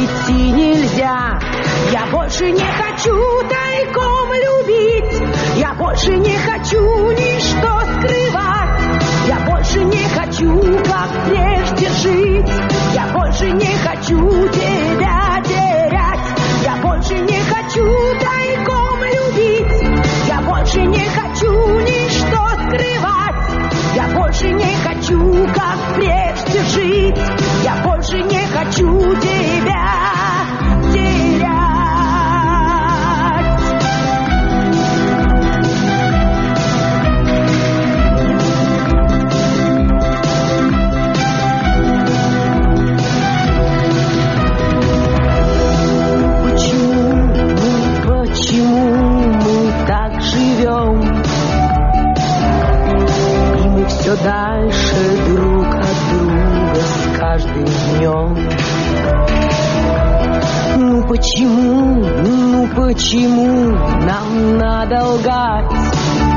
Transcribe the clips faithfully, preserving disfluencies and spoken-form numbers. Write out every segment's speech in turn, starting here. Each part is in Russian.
идти нельзя. Я больше не хочу тайком любить, я больше не хочу ничто скрывать. Я больше не хочу, как прежде, жить. Я больше не хочу тебя терять. Я больше не хочу тайком любить, я больше не хочу ничто скрывать. Я больше не хочу, как прежде, жить. Я больше не хочу тебя терять. Все дальше друг от друга с каждым днем. Ну почему, ну почему нам надо лгать?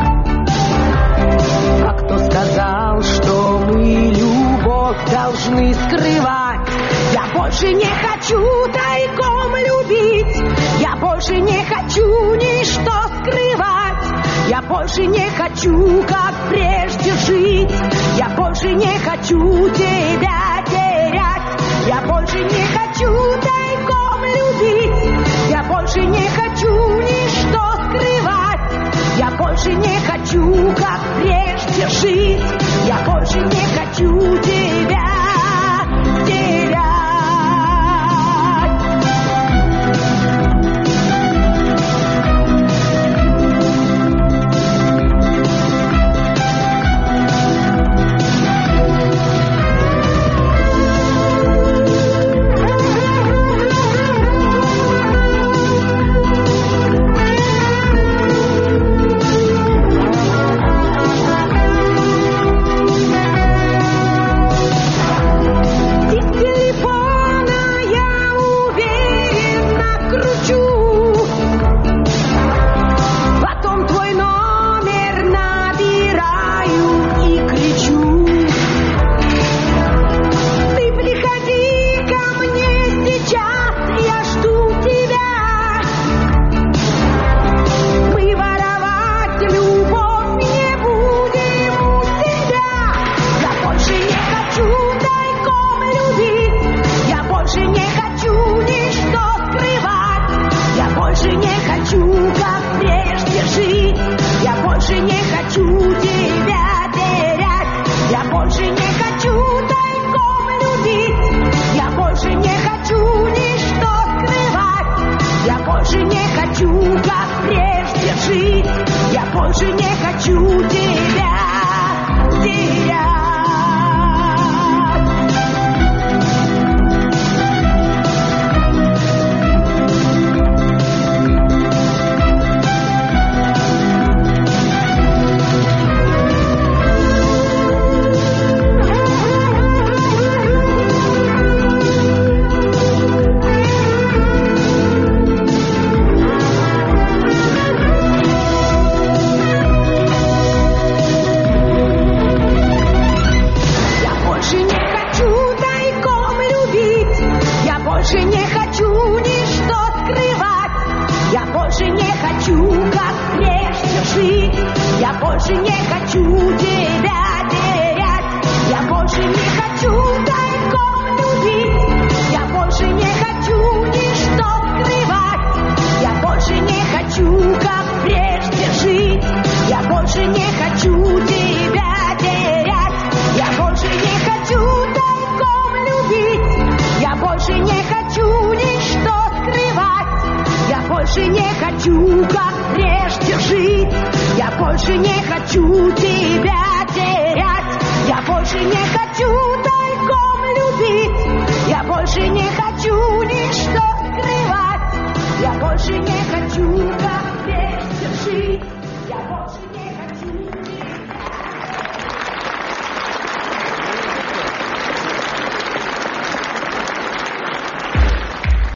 А кто сказал, что мы любовь должны скрывать? Я больше не хочу тайком любить, я больше не хочу ничто скрывать. Я больше не хочу, как прежде, жить. Я больше не хочу тебя терять. Я больше не хочу тайком любить. Я больше не хочу ничто скрывать. Я больше не хочу, как прежде, жить. Я больше не хочу тебя терять. больше не хочу, как прежде, жить. Я больше не хочу тебя терять. Я больше не хочу тайком любить. Я больше не хочу ничто скрывать. Я больше не хочу